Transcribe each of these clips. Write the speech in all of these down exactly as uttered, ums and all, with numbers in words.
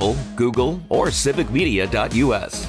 Apple, Google, or civic media dot U S.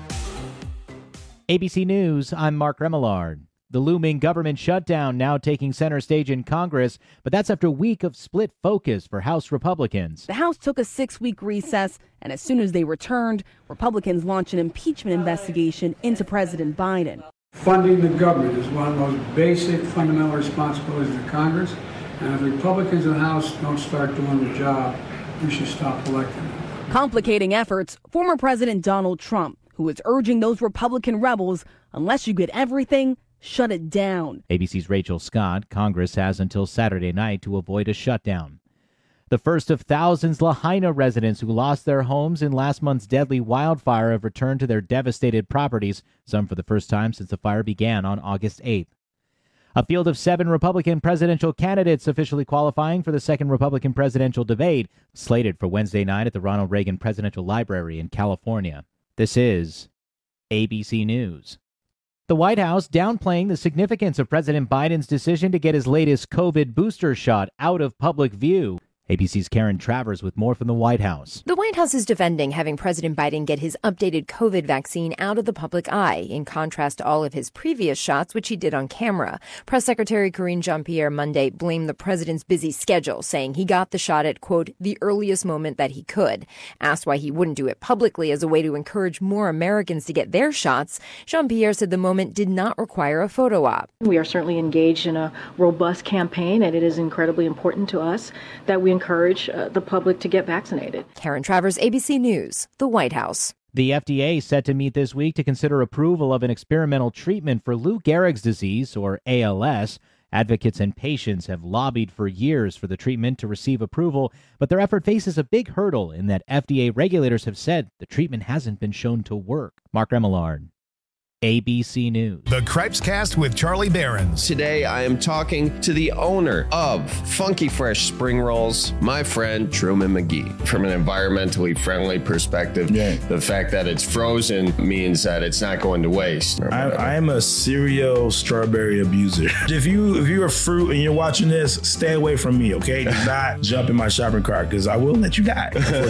A B C News, I'm Mark Remillard. The looming government shutdown now taking center stage in Congress, but that's after a week of split focus for House Republicans. The House took a six-week recess, and as soon as they returned, Republicans launched an impeachment investigation into President Biden. Funding the government is one of the most basic fundamental responsibilities of Congress, and if Republicans in the House don't start doing the job, we should stop electing them. Complicating efforts, former President Donald Trump, who is urging those Republican rebels, unless you get everything, shut it down. A B C's Rachel Scott. Congress has until Saturday night to avoid a shutdown. The first of thousands Lahaina residents who lost their homes in last month's deadly wildfire have returned to their devastated properties, some for the first time since the fire began on August eighth. A field of seven Republican presidential candidates officially qualifying for the second Republican presidential debate, slated for Wednesday night at the Ronald Reagan Presidential Library in California. This is A B C News. The White House downplaying the significance of President Biden's decision to get his latest COVID booster shot out of public view. A B C's Karen Travers with more from the White House. The White House is defending having President Biden get his updated COVID vaccine out of the public eye, in contrast to all of his previous shots, which he did on camera. Press Secretary Karine Jean-Pierre Monday blamed the president's busy schedule, saying he got the shot at, quote, the earliest moment that he could. Asked why he wouldn't do it publicly as a way to encourage more Americans to get their shots, Jean-Pierre said the moment did not require a photo op. We are certainly engaged in a robust campaign, and it is incredibly important to us that we encourage uh, the public to get vaccinated. Karen Travers, A B C News, the White House. The F D A set to meet this week to consider approval of an experimental treatment for Lou Gehrig's disease, or A L S. Advocates and patients have lobbied for years for the treatment to receive approval, but their effort faces a big hurdle in that F D A regulators have said the treatment hasn't been shown to work. Mark Remillard, A B C News. The Cripes Cast with Charlie Behrens. Today I am talking to the owner of Funky Fresh Spring Rolls, my friend Truman McGee. From an environmentally friendly perspective, yeah. The fact that it's frozen means that it's not going to waste. I, I am a serial strawberry abuser. If you if you're a fruit and you're watching this, stay away from me, okay? Do not jump in my shopping cart because I will let you die.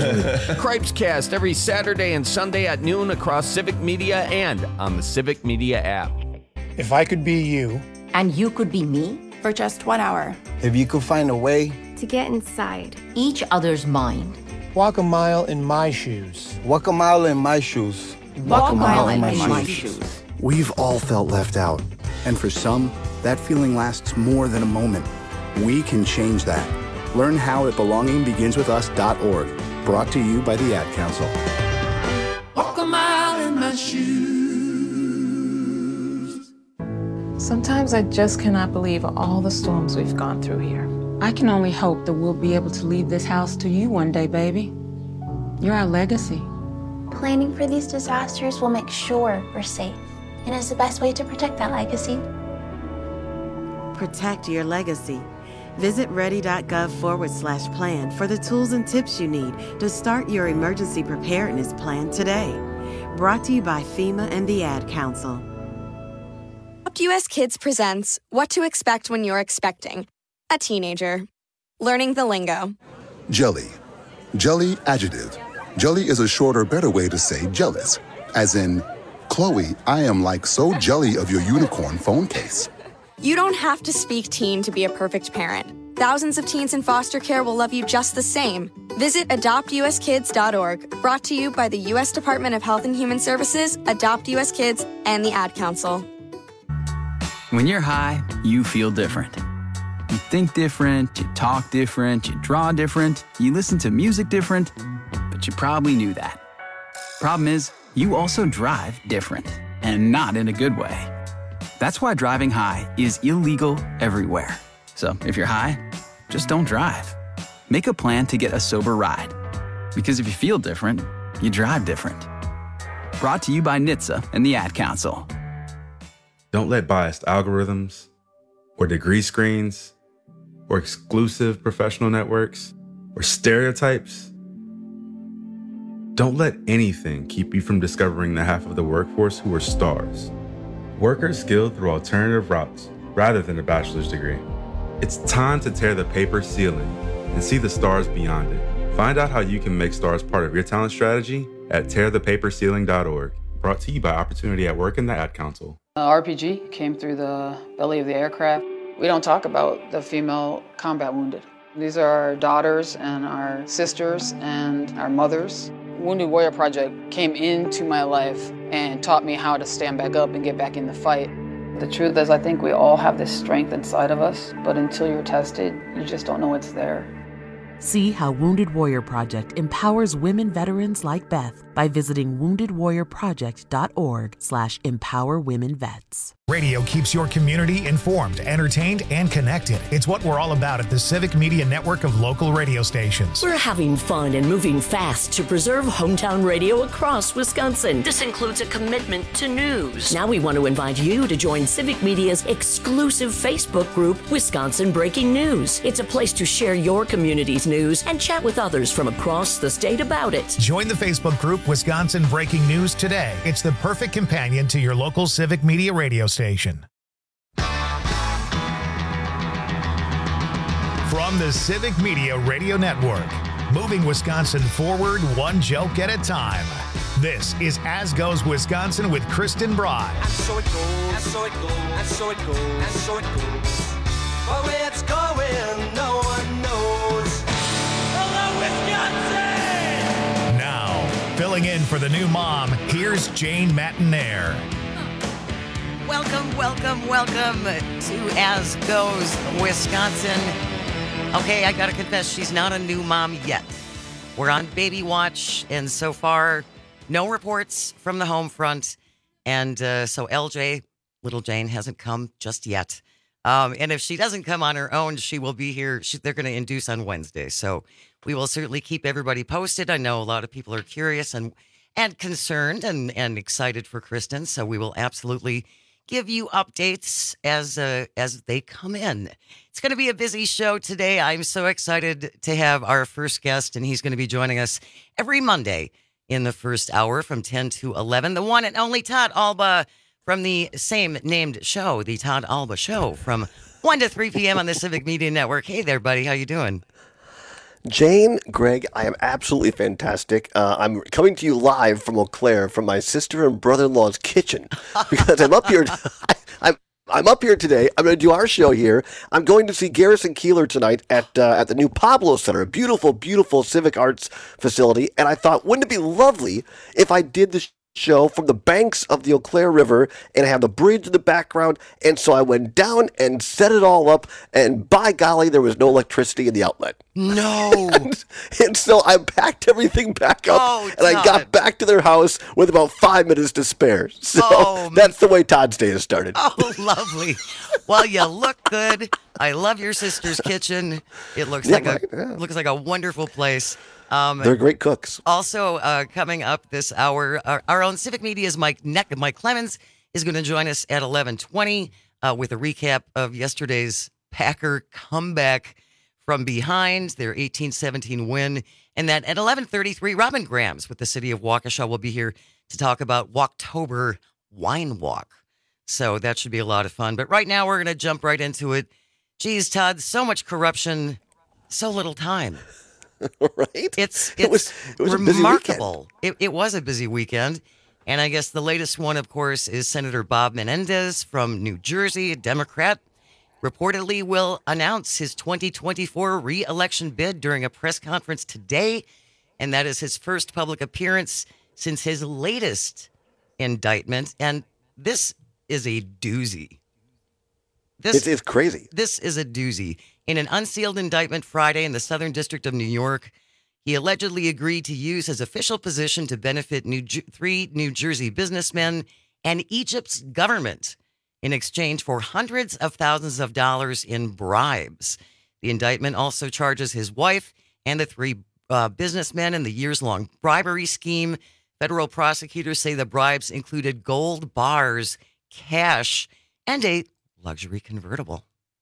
Cripes Cast every Saturday and Sunday at noon across Civic Media and on the Civic Media app. If I could be you. And you could be me for just one hour. If you could find a way to get inside each other's mind. Walk a mile in my shoes. Walk a mile in my shoes. Walk, Walk a mile, mile in, my, in my shoes. shoes. We've all felt left out. And for some, that feeling lasts more than a moment. We can change that. Learn how at belonging begins with us dot org. Brought to you by the Ad Council. Walk a mile in my shoes. Sometimes I just cannot believe all the storms we've gone through here. I can only hope that we'll be able to leave this house to you one day, baby. You're our legacy. Planning for these disasters will make sure we're safe, and is the best way to protect that legacy. Protect your legacy. Visit ready.gov forward slash plan for the tools and tips you need to start your emergency preparedness plan today. Brought to you by FEMA and the Ad Council. Adopt U S Kids presents What to Expect When You're Expecting a Teenager. Learning the lingo. Jelly. Jelly adjective. Jelly is a shorter, better way to say jealous. As in, Chloe, I am like so jelly of your unicorn phone case. You don't have to speak teen to be a perfect parent. Thousands of teens in foster care will love you just the same. Visit adopt u s kids dot org. Brought to you by the U S Department of Health and Human Services, Adopt U S Kids, and the Ad Council. When you're high, you feel different. You think different, you talk different, you draw different, you listen to music different, but you probably knew that. Problem is, you also drive different, and not in a good way. That's why driving high is illegal everywhere. So if you're high, just don't drive. Make a plan to get a sober ride. Because if you feel different, you drive different. Brought to you by N H T S A and the Ad Council. Don't let biased algorithms or degree screens or exclusive professional networks or stereotypes. Don't let anything keep you from discovering the half of the workforce who are stars. Workers skilled through alternative routes rather than a bachelor's degree. It's time to tear the paper ceiling and see the stars beyond it. Find out how you can make STARS part of your talent strategy at tear the paper ceiling dot org. Brought to you by Opportunity at Work and the Ad Council. Uh, R P G came through the belly of the aircraft. We don't talk about the female combat wounded. These are our daughters and our sisters and our mothers. Wounded Warrior Project came into my life and taught me how to stand back up and get back in the fight. The truth is, I think we all have this strength inside of us, but until you're tested, you just don't know it's there. See how Wounded Warrior Project empowers women veterans like Beth by visiting wounded warrior project dot org slash empower women vets. Radio keeps your community informed, entertained, and connected. It's what we're all about at the Civic Media Network of local radio stations. We're having fun and moving fast to preserve hometown radio across Wisconsin. This includes a commitment to news. Now we want to invite you to join Civic Media's exclusive Facebook group, Wisconsin Breaking News. It's a place to share your community's news and chat with others from across the state about it. Join the Facebook group Wisconsin Breaking News today. It's the perfect companion to your local Civic Media radio station. From the Civic Media Radio Network, moving Wisconsin forward one joke at a time. This is As Goes Wisconsin with Kristen Broad. And so it goes, and so it goes, and so it goes, and so it goes. But where it's going, no one knows. Hello, Wisconsin! Now, filling in for the new mom, here's Jane Matinaire. Welcome, welcome, welcome to As Goes Wisconsin. Okay, I gotta confess, she's not a new mom yet. We're on baby watch, and so far, no reports from the home front. And uh, so L J, little Jane, hasn't come just yet. Um, and if she doesn't come on her own, she will be here. She, they're going to induce on Wednesday. So we will certainly keep everybody posted. I know a lot of people are curious and and concerned and, and excited for Kristen. So we will absolutely give you updates as uh, as they come in. It's going to be a busy show today. I'm so excited to have our first guest, and he's going to be joining us every Monday in the first hour from ten to eleven. The one and only Todd Alba from the same named show, The Todd Alba Show, from one to three p.m. on the Civic Media Network. Hey there, buddy. How you doing? Jane, Greg, I am absolutely fantastic. Uh, I'm coming to you live from Eau Claire from my sister and brother-in-law's kitchen because I'm up here. I, I'm I'm up here today. I'm going to do our show here. I'm going to see Garrison Keillor tonight at uh, at the new Pablo Center, a beautiful, beautiful civic arts facility. And I thought, wouldn't it be lovely if I did this show from the banks of the Eau Claire River and have the bridge in the background? And so I went down and set it all up, and by golly, there was no electricity in the outlet. No. and, and so I packed everything back up, oh, and I got back to their house with about five minutes to spare. So oh, that's the way Todd's day has started. Oh, lovely. Well, you look good. I love your sister's kitchen. It looks Yeah, like right, a yeah. looks like a wonderful place. Um, They're great cooks. Also, uh, coming up this hour, our, our own Civic Media's Mike Neck, Mike Clemens is going to join us at eleven twenty uh, with a recap of yesterday's Packer comeback from behind, their eighteen seventeen win. And then at eleven thirty-three, Robin Grams with the city of Waukesha will be here to talk about Walktober Wine Walk. So that should be a lot of fun. But right now, we're going to jump right into it. Geez, Todd, so much corruption, so little time. Right? It's it's It was- it was a busy remarkable. It, it was a busy weekend. And I guess the latest one, of course, is Senator Bob Menendez from New Jersey, a Democrat, reportedly will announce his twenty twenty-four re-election bid during a press conference today. And that is his first public appearance since his latest indictment. And this is a doozy. This, It's, it's crazy. This is a doozy. In an unsealed indictment Friday in the Southern District of New York, he allegedly agreed to use his official position to benefit New Jer- three New Jersey businessmen and Egypt's government in exchange for hundreds of thousands of dollars in bribes. The indictment also charges his wife and the three uh, businessmen in the years-long bribery scheme. Federal prosecutors say the bribes included gold bars, cash, and a luxury convertible.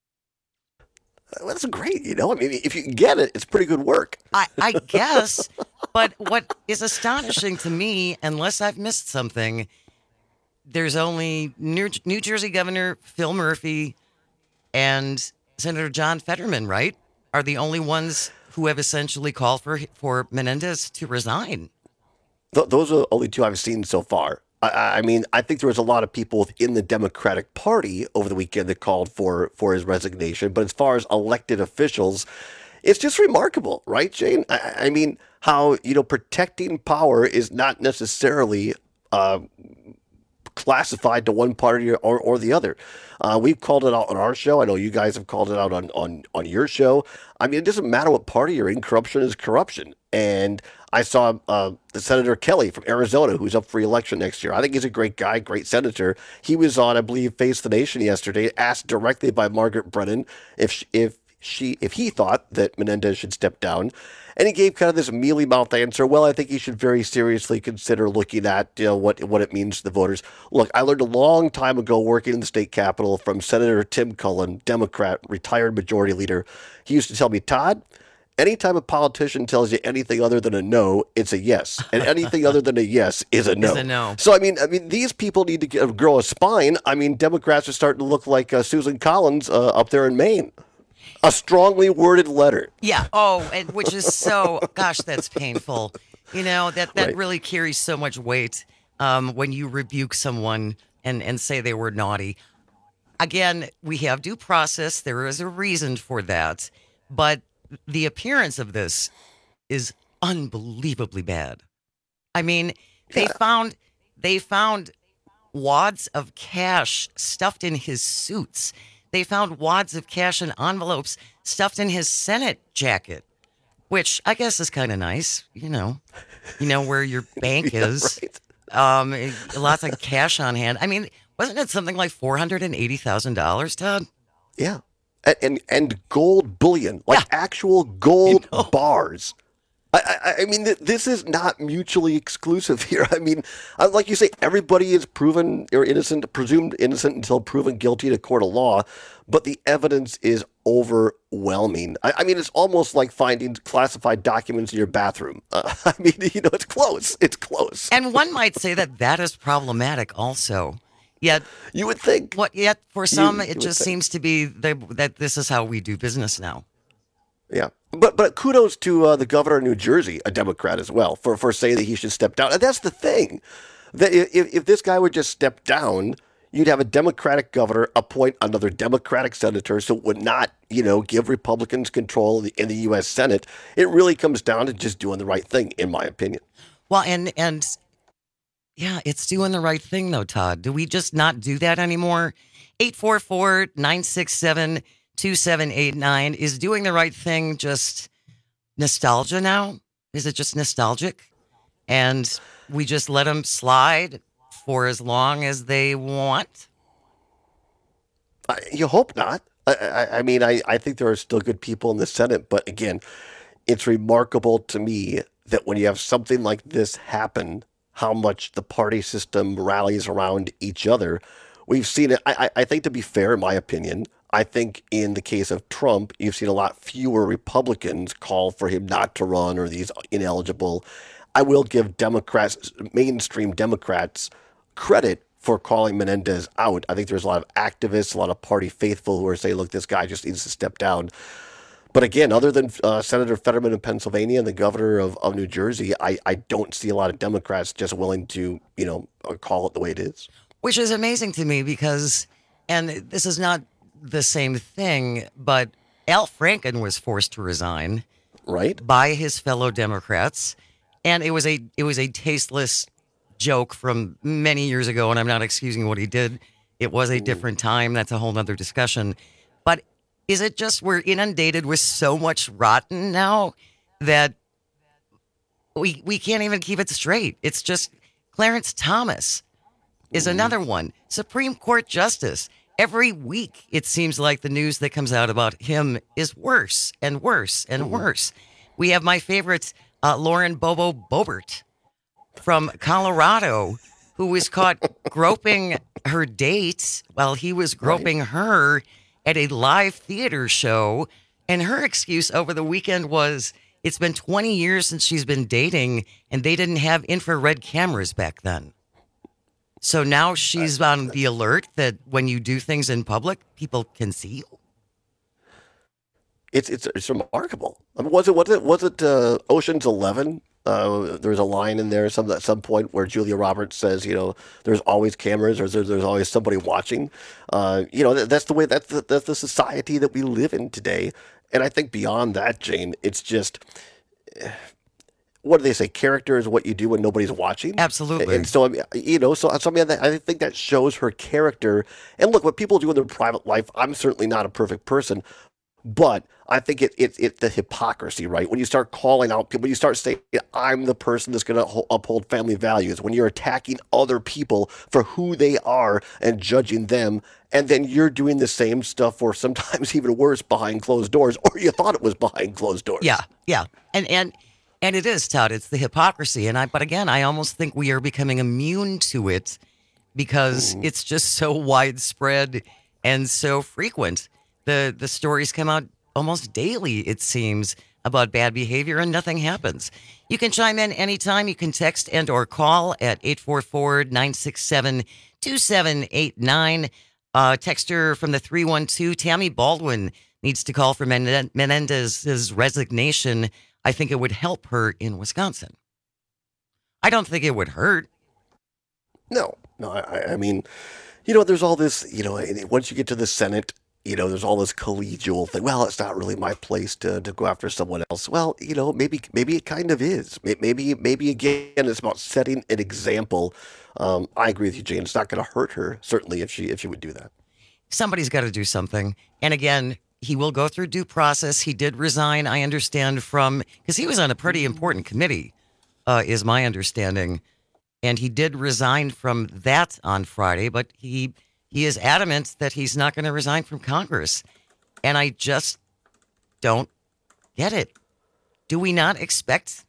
That's great. You know, I mean, if you can get it, it's pretty good work. I, I guess. But what is astonishing to me, unless I've missed something, there's only New, New Jersey Governor Phil Murphy and Senator John Fetterman, right? Are the only ones who have essentially called for for Menendez to resign. Th- those are the only two I've seen so far. I, I mean, I think there was a lot of people within the Democratic Party over the weekend that called for, for his resignation. But as far as elected officials, it's just remarkable, right, Jane? I, I mean, how, you know, protecting power is not necessarily uh, classified to one party or, or the other. Uh, we've called it out on our show. I know you guys have called it out on, on, on your show. I mean, it doesn't matter what party you're in. Corruption is corruption. And I saw uh, the Senator Kelly from Arizona, who's up for re-election next year. I think he's a great guy, great senator. He was on, I believe, Face the Nation yesterday, asked directly by Margaret Brennan if she, if she if he thought that Menendez should step down. And he gave kind of this mealy-mouthed answer. Well, I think he should very seriously consider looking at, you know, what what it means to the voters. Look, I learned a long time ago working in the state capitol from Senator Tim Cullen, Democrat, retired majority leader. He used to tell me, Todd, anytime a politician tells you anything other than a no, it's a yes, and anything other than a yes is a no. Is a no. So I mean, I mean, these people need to get, grow a spine. I mean, Democrats are starting to look like uh, Susan Collins uh, up there in Maine. A strongly worded letter. Yeah. Oh, and which is so, gosh, that's painful. You know, that, that Right. really carries so much weight um, when you rebuke someone and, and say they were naughty. Again, we have due process. There is a reason for that. But the appearance of this is unbelievably bad. I mean, they found they found wads of cash stuffed in his suits. They found wads of cash and envelopes stuffed in his Senate jacket, which I guess is kind of nice. You know, you know where your bank Yeah, is. right. Um, lots of cash on hand. I mean, wasn't it something like four hundred and eighty thousand dollars, Todd? Yeah. And, and and gold bullion, like actual gold bars. I, I, I mean, th- this is not mutually exclusive here. I mean, uh, like you say, everybody is proven or innocent, presumed innocent until proven guilty in a court of law, but the evidence is overwhelming. I, I mean, it's almost like finding classified documents in your bathroom. Uh, I mean, you know, it's close. It's close. And one might say that that is problematic also. Yet you would think. What? Yet for some, You- it you would just think. seems to be the, that this is how we do business now. Yeah. But but kudos to uh, the governor of New Jersey, a Democrat as well, for, for saying that he should step down. And that's the thing. That if, if this guy would just step down, you'd have a Democratic governor appoint another Democratic senator, so it would not, you know, give Republicans control in the, in the U S Senate. It really comes down to just doing the right thing, in my opinion. Well, and and yeah, it's doing the right thing though, Todd. Do we just not do that anymore? eight four four, nine six seven, two seven eight nine. Is doing the right thing just nostalgia now? Is it just nostalgic? And we just let them slide for as long as they want? I, you hope not. I, I, I mean, I, I think there are still good people in the Senate, but again, it's remarkable to me that when you have something like this happen, how much the party system rallies around each other. We've seen it. I, I I think, to be fair, in my opinion, I think in the case of Trump, you've seen a lot fewer Republicans call for him not to run or these ineligible. I will give Democrats, mainstream Democrats, credit for calling Menendez out. I think there's a lot of activists, a lot of party faithful who are saying, look, this guy just needs to step down. But again, other than uh, Senator Fetterman in Pennsylvania and the governor of, of New Jersey, I, I don't see a lot of Democrats just willing to, you know, call it the way it is. Which is amazing to me because, and this is not the same thing, but Al Franken was forced to resign, right, by his fellow Democrats, and it was a it was a tasteless joke from many years ago. And I'm not excusing what he did; it was a different time. That's a whole nother discussion. But is it just we're inundated with so much rotten now that we we can't even keep it straight? It's just Clarence Thomas is another one. Supreme Court Justice. Every week, it seems like the news that comes out about him is worse and worse and worse. We have my favorite, uh, Lauren Bobo Boebert from Colorado, who was caught groping her date while he was groping her at a live theater show. And her excuse over the weekend was it's been twenty years since she's been dating, and they didn't have infrared cameras back then. So now she's on the alert that when you do things in public, people can see you. it's it's it's remarkable. I mean, was it was it was it uh, Ocean's Eleven? Uh, there's a line in there some at some point where Julia Roberts says, you know, there's always cameras or there's, there's always somebody watching. Uh, you know, that, that's the way that's the, that's the society that we live in today. And I think beyond that, Jane, it's just, what do they say? Character is what you do when nobody's watching. Absolutely. And so, I mean, you know, so, so I mean, I think that shows her character. And look, what people do in their private life, I'm certainly not a perfect person. But I think it, it, it the hypocrisy, right? When you start calling out people, when you start saying, I'm the person that's going to uphold family values, when you're attacking other people for who they are and judging them, and then you're doing the same stuff or sometimes even worse behind closed doors, or you thought it was behind closed doors. Yeah, yeah. And and and it is, Todd. It's the hypocrisy. And I, but again, I almost think we are becoming immune to it because mm. it's just so widespread and so frequent. The the stories come out almost daily, it seems, about bad behavior, and nothing happens. You can chime in anytime. You can text and or call at eight four four, nine six seven, two seven eight nine. Uh, texter from the three one two, Tammy Baldwin needs to call for Men- Menendez's resignation. I think it would help her in Wisconsin. I don't think it would hurt. No, no, I, I mean, you know, there's all this, you know, once you get to the Senate, you know, there's all this collegial thing. Well, it's not really my place to, to go after someone else. Well, you know, maybe maybe it kind of is. Maybe, maybe again, it's about setting an example. Um, I agree with you, Jane. It's not going to hurt her, certainly, if she if she would do that. Somebody's got to do something. And again, he will go through due process. He did resign, I understand, from, because he was on a pretty important committee, uh, is my understanding. And he did resign from that on Friday, but he... He is adamant that he's not going to resign from Congress. And I just don't get it. Do we not expect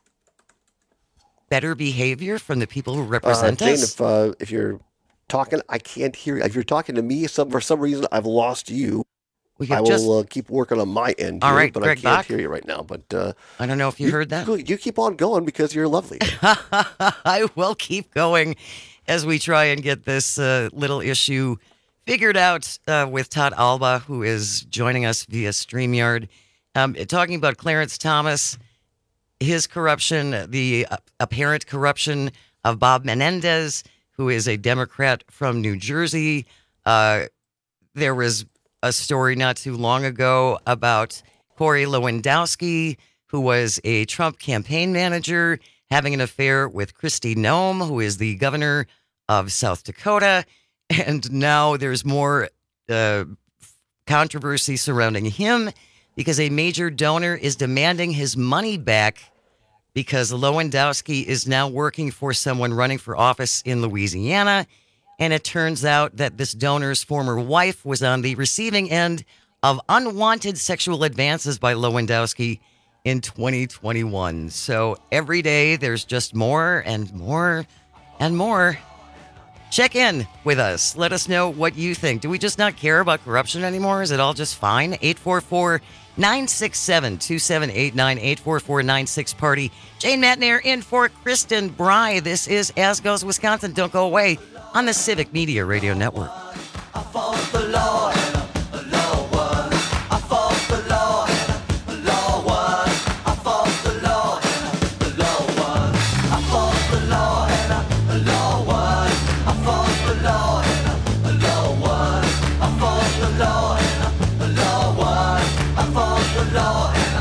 better behavior from the people who represent uh, Jane, us? If, uh, if you're talking, I can't hear you. If you're talking to me, some, for some reason, I've lost you. We I will just... uh, keep working on my end All here, right, but Greg I can't Bach? hear you right now. But uh, I don't know if you, you heard that. You keep on going because you're lovely. I will keep going as we try and get this uh, little issue figured out uh, with Todd Alba, who is joining us via StreamYard. Um, talking about Clarence Thomas, his corruption, the uh, apparent corruption of Bob Menendez, who is a Democrat from New Jersey. Uh, there was a story not too long ago about Corey Lewandowski, who was a Trump campaign manager, having an affair with Kristi Noem, who is the governor of South Dakota. And now there's more uh, controversy surrounding him because a major donor is demanding his money back because Lewandowski is now working for someone running for office in Louisiana. And it turns out that this donor's former wife was on the receiving end of unwanted sexual advances by Lewandowski in twenty twenty-one. So every day there's just more and more and more. Check in with us. Let us know what you think. Do we just not care about corruption anymore? Is it all just fine? eight four four, nine six seven, two seven eight nine, eight four four nine six party. Jane Matnair in for Kristen Bry. This is As Goes Wisconsin. Don't go away on the Civic Media Radio Network. I fought the law and the law won. I fought the law and the law won. I fought the law and the law won. I fought the law and the law won. I fought the law and the law won. I fought the law and the law won. I fought the law and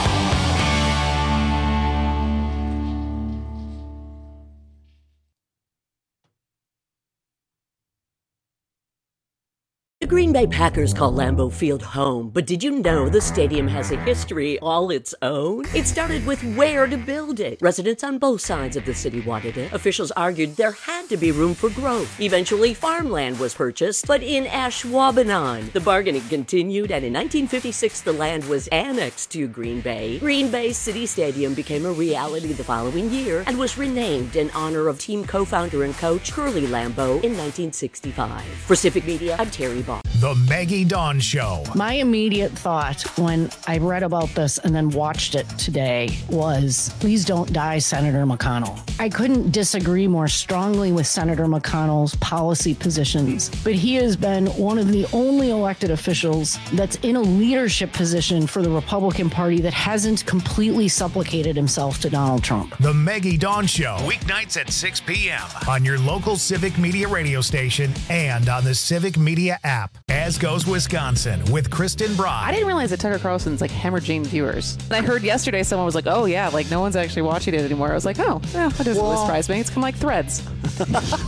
The Green Bay Packers call Lambeau Field home, but did you know the stadium has a history all its own? It started with where to build it. Residents on both sides of the city wanted it. Officials argued there had to be room for growth. Eventually, farmland was purchased, but in Ashwaubenon. The bargaining continued, and in nineteen fifty-six, the land was annexed to Green Bay. Green Bay City Stadium became a reality the following year and was renamed in honor of team co-founder and coach Curly Lambeau in nineteen sixty-five. For Civic Media, I'm Terry Ball. The Maggie Dawn Show. My immediate thought when I read about this and then watched it today was, please don't die, Senator McConnell. I couldn't disagree more strongly with Senator McConnell's policy positions, but he has been one of the only elected officials that's in a leadership position for the Republican Party that hasn't completely supplicated himself to Donald Trump. The Maggie Dawn Show, weeknights at six p.m. on your local Civic Media radio station and on the Civic Media app. As Goes Wisconsin with Kristen Brock. I didn't realize that Tucker Carlson's like hemorrhaging viewers. And I heard yesterday someone was like, oh yeah, like no one's actually watching it anymore. I was like, oh, yeah, that doesn't really surprise me. It's kind of like Threads. it,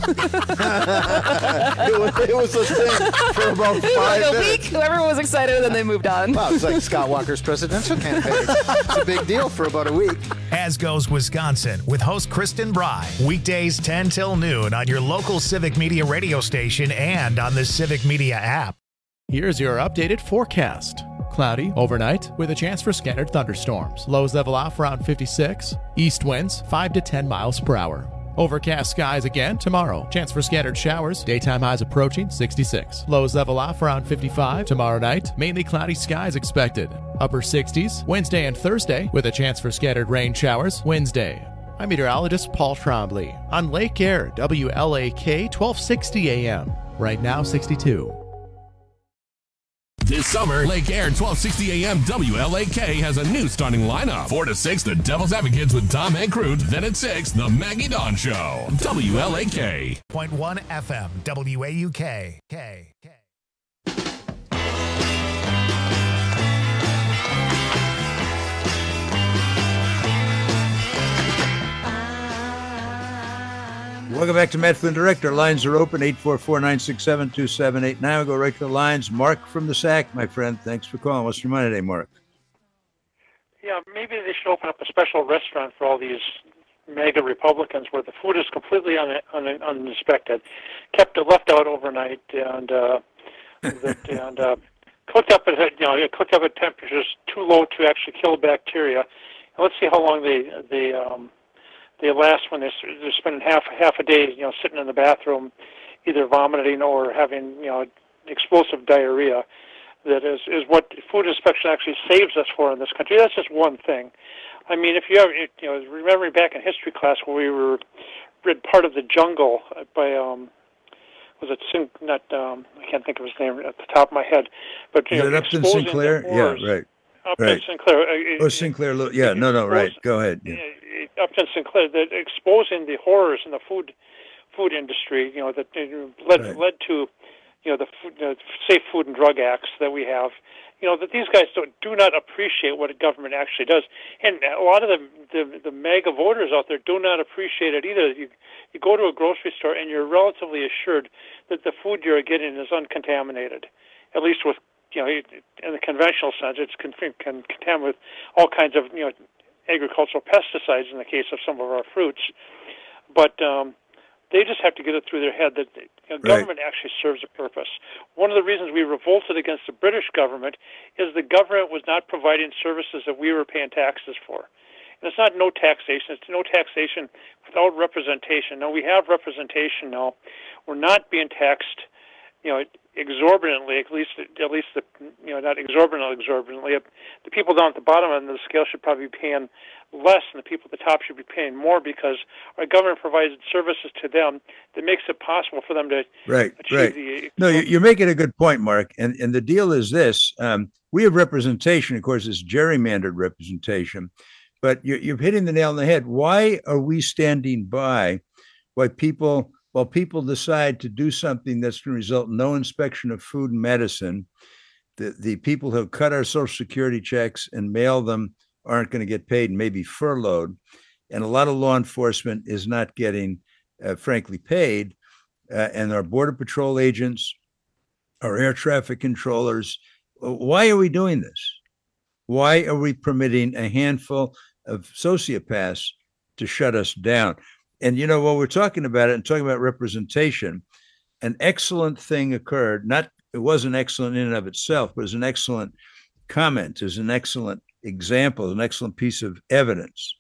was, it was a thing for about five like a minutes. week, everyone was excited, and then they moved on. Wow, it's like Scott Walker's presidential campaign. It's a big deal for about a week. As Goes Wisconsin with host Kristen Bry. Weekdays ten till noon on your local Civic Media radio station and on the Civic Media app. Here's your updated forecast. Cloudy overnight with a chance for scattered thunderstorms. Lows level off around fifty-six. East winds five to ten miles per hour. Overcast skies again tomorrow. Chance for scattered showers. Daytime highs approaching sixty-six. Lows level off around fifty-five. Tomorrow night, mainly cloudy skies expected. Upper sixties Wednesday and Thursday with a chance for scattered rain showers. Wednesday. I'm meteorologist Paul Trombley on Lake Air, W L A K twelve sixty A M. Right now, sixty-two. This summer, Lake Air twelve sixty A M W L A K has a new starting lineup. four to six, The Devil's Advocates with Tom Hankrut. Then at six, The Maggie Dawn Show. W L A K. point one F M, W A U K. K. K. Welcome back to Matt Flynn Direct. Our lines are open, eight four four, nine six seven, two seven eight nine. Go right to the lines. Mark from the S A C, my friend. Thanks for calling. What's your mind today, Mark? Yeah, maybe they should open up a special restaurant for all these mega Republicans where the food is completely un, un, uninspected, kept left out overnight, and uh, that, and uh, cooked up at you know cooked up at temperatures too low to actually kill bacteria. And let's see how long they they um, they last when they're, they're spending half half a day you know sitting in the bathroom, either vomiting or having you know explosive diarrhea. That is, is what food inspection actually saves us for in this country. That's just one thing. I mean, if you ever, you know, remembering back in history class when we were read Part of the Jungle by, um, was it Sin, not, um, I can't think of his name at the top of my head, but you Is know, it Upton Sinclair? Wars, yeah, right. Upton right. Sinclair. Uh, oh, Sinclair. Yeah, no, no, right. Go ahead. Yeah. Upton Sinclair, that exposing the horrors in the food food industry, you know, that led Right. led to. You know, the food, uh, Safe Food and Drug Acts that we have, you know, that these guys don't, do not appreciate what a government actually does. And a lot of the, the, the mega voters out there do not appreciate it either. You, you go to a grocery store and you're relatively assured that the food you're getting is uncontaminated, at least with, you know, in the conventional sense, it's con- con- contaminated with all kinds of, you know, agricultural pesticides in the case of some of our fruits. But, um, they just have to get it through their head that you know, government right. actually serves a purpose. One of the reasons we revolted against the British government is the government was not providing services that we were paying taxes for. And it's not no taxation. It's no taxation without representation. No, we have representation now. We're not being taxed, you know, exorbitantly. At least, at least the you know, not exorbitantly, exorbitantly. The people down at the bottom end of the scale should probably be paying less, and the people at the top should be paying more because our government provides services to them that makes it possible for them to right, achieve right. the. No, you're making a good point, Mark. And and the deal is this: um, we have representation. Of course, it's gerrymandered representation, but you're, you're hitting the nail on the head. Why are we standing by? Why people? While people decide to do something that's going to result in no inspection of food and medicine, the, the people who cut our Social Security checks and mail them aren't going to get paid and maybe furloughed. And a lot of law enforcement is not getting, uh, frankly, paid. Uh, and our Border Patrol agents, our air traffic controllers, why are we doing this? Why are we permitting a handful of sociopaths to shut us down? And, you know, while we're talking about it and talking about representation, an excellent thing occurred. Not, it wasn't excellent in and of itself, but it was an excellent comment, it was an excellent example, an excellent piece of evidence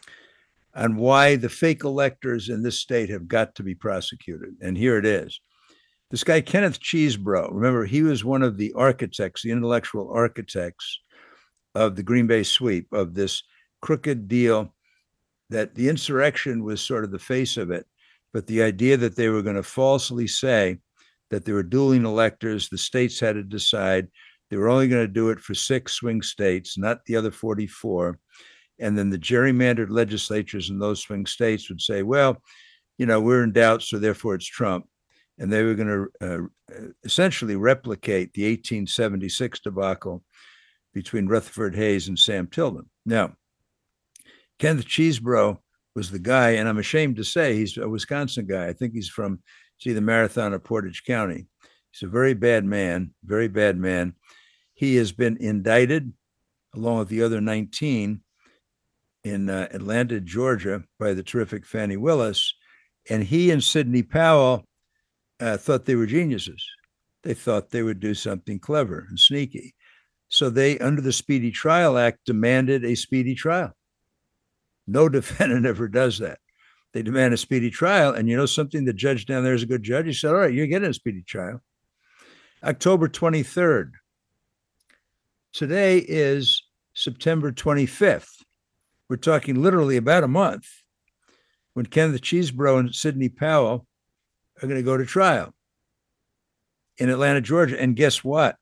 on why the fake electors in this state have got to be prosecuted. And here it is. This guy, Kenneth Chesebro, remember, he was one of the architects, the intellectual architects of the Green Bay sweep, of this crooked deal, that the insurrection was sort of the face of it. But the idea that they were going to falsely say that there were dueling electors, the states had to decide. They were only going to do it for six swing states, not the other forty-four. And then the gerrymandered legislatures in those swing states would say, well, you know, we're in doubt, so therefore it's Trump. And they were going to uh, essentially replicate the eighteen seventy-six debacle between Rutherford Hayes and Sam Tilden. Now, Kenneth Chesebro was the guy, and I'm ashamed to say he's a Wisconsin guy. I think he's from, it's either Marathon or Portage County. He's a very bad man, very bad man. He has been indicted, along with the other nineteen, in uh, Atlanta, Georgia, by the terrific Fani Willis. And he and Sidney Powell uh, thought they were geniuses. They thought they would do something clever and sneaky. So they, under the Speedy Trial Act, demanded a speedy trial. No defendant ever does that. They demand a speedy trial. And you know something? The judge down there is a good judge. He said, all right, you're getting a speedy trial. October twenty-third. Today is September twenty-fifth. We're talking literally about a month when Kenneth Chesebro and Sidney Powell are going to go to trial in Atlanta, Georgia. And guess what?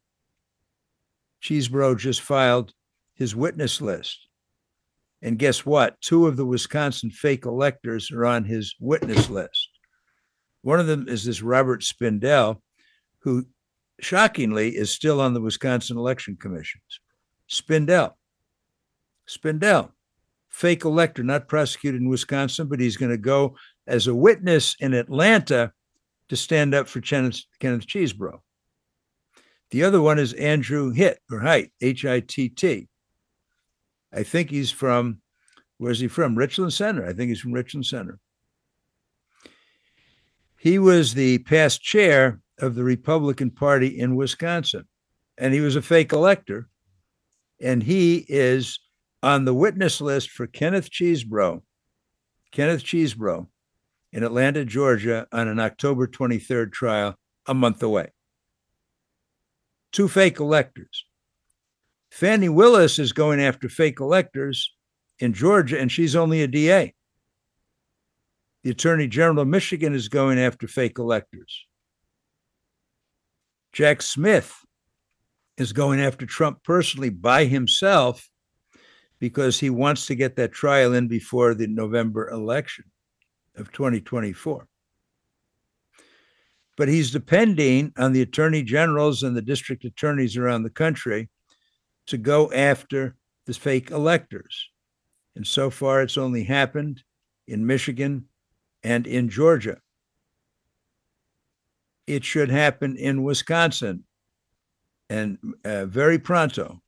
Chesebro just filed his witness list. And guess what? Two of the Wisconsin fake electors are on his witness list. One of them is this Robert Spindell, who shockingly is still on the Wisconsin Election Commission. Spindell. Spindell, fake elector, not prosecuted in Wisconsin, but he's going to go as a witness in Atlanta to stand up for Kenneth, Kenneth Chesebro. The other one is Andrew Hitt, or Height, H I T T. I think he's from, where's he from? Richland Center. I think he's from Richland Center. He was the past chair of the Republican Party in Wisconsin, and he was a fake elector. And he is on the witness list for Kenneth Chesebro, Kenneth Chesebro in Atlanta, Georgia, on an October twenty-third trial, a month away. Two fake electors. Fani Willis is going after fake electors in Georgia, and she's only a D A. The Attorney General of Michigan is going after fake electors. Jack Smith is going after Trump personally by himself because he wants to get that trial in before the November election of twenty twenty-four. But he's depending on the attorney generals and the district attorneys around the country to go after the fake electors. And so far, it's only happened in Michigan and in Georgia. It should happen in Wisconsin, and uh, very pronto.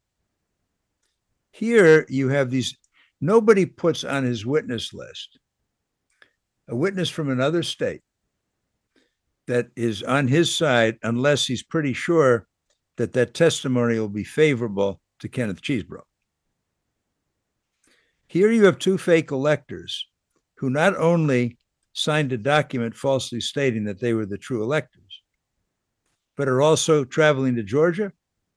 Here you have these, nobody puts on his witness list a witness from another state that is on his side unless he's pretty sure that that testimony will be favorable to Kenneth Chesebro. Here you have two fake electors who not only signed a document falsely stating that they were the true electors, but are also traveling to Georgia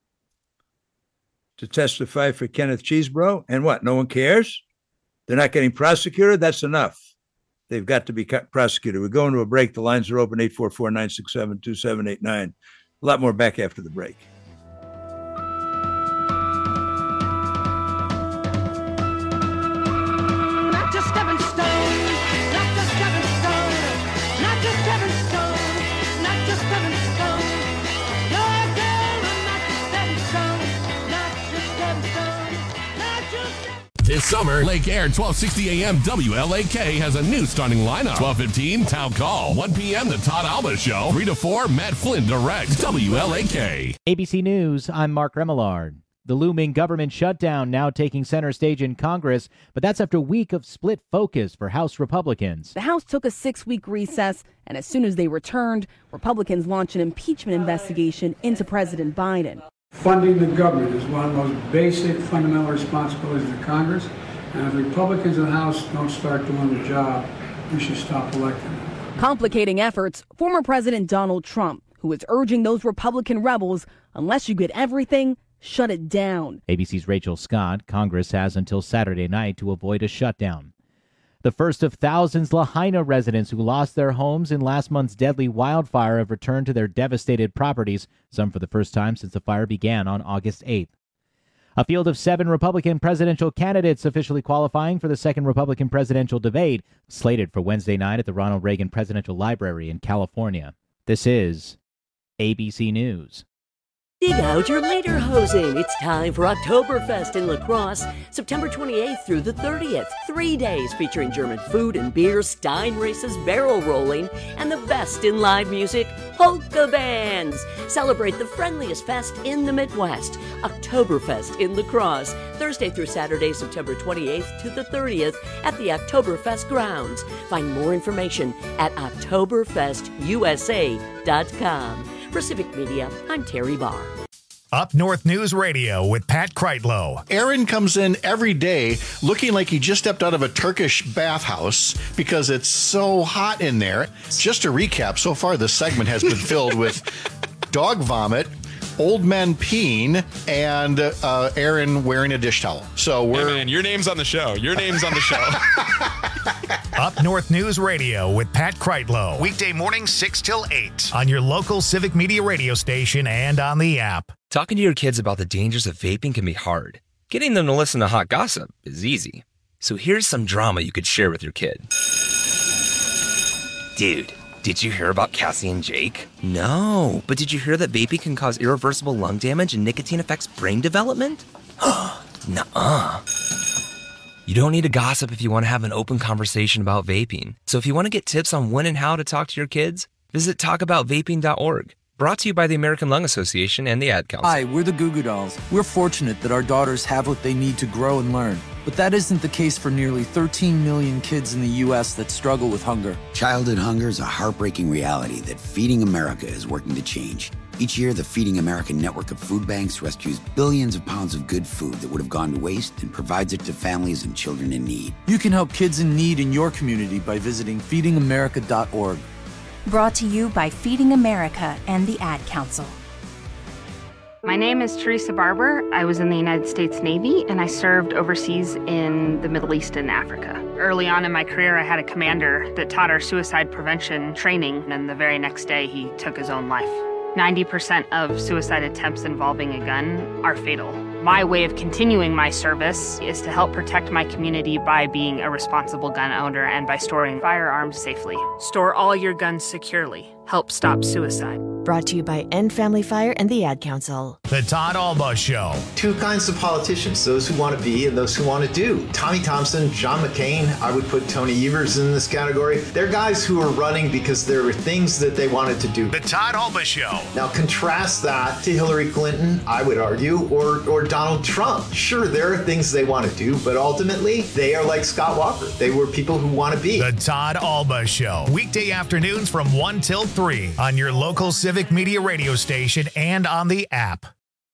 to testify for Kenneth Chesebro. And what? No one cares? They're not getting prosecuted? That's enough. They've got to be prosecuted. We're going to a break. The lines are open, eight four four, nine six seven, two seven eight nine. A lot more back after the break. Not just stepping stone, not just stepping stone, not just stepping stone, not just stepping stone. No, girl, I'm not just stepping stone, not just stepping stone, not just stepping. This summer, Lake Air twelve sixty A M W L A K has a new starting lineup. twelve fifteen, Town Call. one p.m., The Todd Alba Show. three to four, Matt Flynn directs W L A K. A B C News, I'm Mark Remillard. The looming government shutdown now taking center stage in Congress, but that's after a week of split focus for House Republicans. The House took a six-week recess, and as soon as they returned, Republicans launched an impeachment investigation into President Biden. Funding the government is one of the most basic fundamental responsibilities of Congress, and if Republicans in the House don't start doing the job, we should stop electing them. Complicating efforts, former President Donald Trump, who is urging those Republican rebels, unless you get everything, shut it down. A B C's Rachel Scott. Congress has until Saturday night to avoid a shutdown. The first of thousands Lahaina residents who lost their homes in last month's deadly wildfire have returned to their devastated properties, some for the first time since the fire began on August eighth. A field of seven Republican presidential candidates officially qualifying for the second Republican presidential debate, slated for Wednesday night at the Ronald Reagan Presidential Library in California. This is A B C News. Dig out your lederhosen. It's time for Oktoberfest in La Crosse, September twenty-eighth through the thirtieth. Three days featuring German food and beer, Stein races, barrel rolling, and the best in live music, polka bands. Celebrate the friendliest fest in the Midwest. Oktoberfest in La Crosse, Thursday through Saturday, September twenty-eighth to the thirtieth at the Oktoberfest grounds. Find more information at oktoberfest u s a dot com. For Civic Media, I'm Terry Barr. Up North News Radio with Pat Kreitlow. Aaron comes in every day looking like he just stepped out of a Turkish bathhouse because it's so hot in there. Just to recap, so far this segment has been filled with dog vomit, old men peeing, and uh, Aaron wearing a dish towel. So we're... Hey man, your name's on the show. Your name's on the show. Up North News Radio with Pat Kreitlow. Weekday mornings six till eight on your local Civic Media radio station and on the app. Talking to your kids about the dangers of vaping can be hard. Getting them to listen to hot gossip is easy. So here's some drama you could share with your kid. Dude, did you hear about Cassie and Jake? No, but did you hear that vaping can cause irreversible lung damage and nicotine affects brain development? Nuh-uh. You don't need to gossip if you want to have an open conversation about vaping. So if you want to get tips on when and how to talk to your kids, visit talk about vaping dot org. Brought to you by the American Lung Association and the Ad Council. Hi, we're the Goo Goo Dolls. We're fortunate that our daughters have what they need to grow and learn. But that isn't the case for nearly thirteen million kids in the U S that struggle with hunger. Childhood hunger is a heartbreaking reality that Feeding America is working to change. Each year, the Feeding America network of food banks rescues billions of pounds of good food that would have gone to waste and provides it to families and children in need. You can help kids in need in your community by visiting feeding america dot org. Brought to you by Feeding America and the Ad Council. My name is Teresa Barber. I was in the United States Navy and I served overseas in the Middle East and Africa. Early on in my career, I had a commander that taught our suicide prevention training, and the very next day he took his own life. ninety percent of suicide attempts involving a gun are fatal. My way of continuing my service is to help protect my community by being a responsible gun owner and by storing firearms safely. Store all your guns securely. Help stop suicide. Brought to you by End Family Fire and the Ad Council. The Todd Alba Show. Two kinds of politicians, those who want to be and those who want to do. Tommy Thompson, John McCain, I would put Tony Evers in this category. They're guys who are running because there were things that they wanted to do. The Todd Alba Show. Now contrast that to Hillary Clinton, I would argue, or, or Donald Trump. Sure, there are things they want to do, but ultimately they are like Scott Walker. They were people who want to be. The Todd Alba Show. Weekday afternoons from one till three on your local Civic Media radio station and on the app.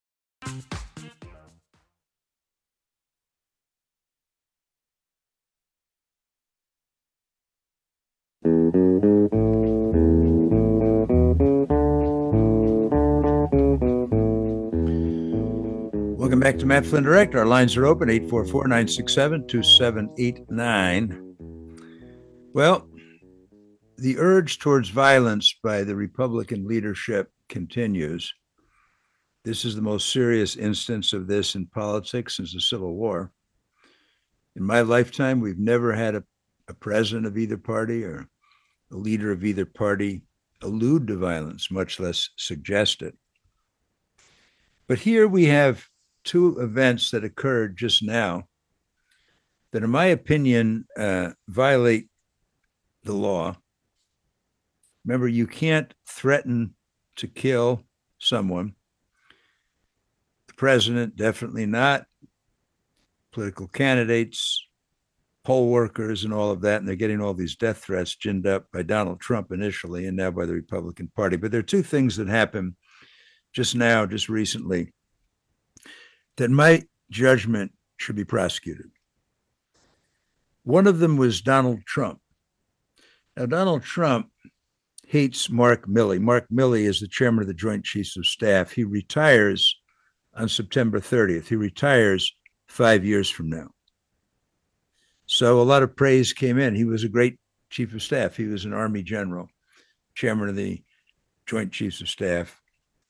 Welcome back to Matt Flynn Direct. Our lines are open, eight four four, nine six seven, two seven eight nine. Well, the urge towards violence by the Republican leadership continues. This is the most serious instance of this in politics since the Civil War. In my lifetime, we've never had a, a president of either party or a leader of either party allude to violence, much less suggest it. But here we have two events that occurred just now that, in my opinion, uh, violate the law. Remember, you can't threaten to kill someone. The president, definitely not. Political candidates, poll workers, and all of that. And they're getting all these death threats ginned up by Donald Trump initially and now by the Republican Party. But there are two things that happened just now, just recently, that in my judgment should be prosecuted. One of them was Donald Trump. Now, Donald Trump hates Mark Milley. Mark Milley is the chairman of the Joint Chiefs of Staff. He retires on September thirtieth. He retires five years from now. So a lot of praise came in. He was a great chief of staff. He was an Army general, chairman of the Joint Chiefs of Staff,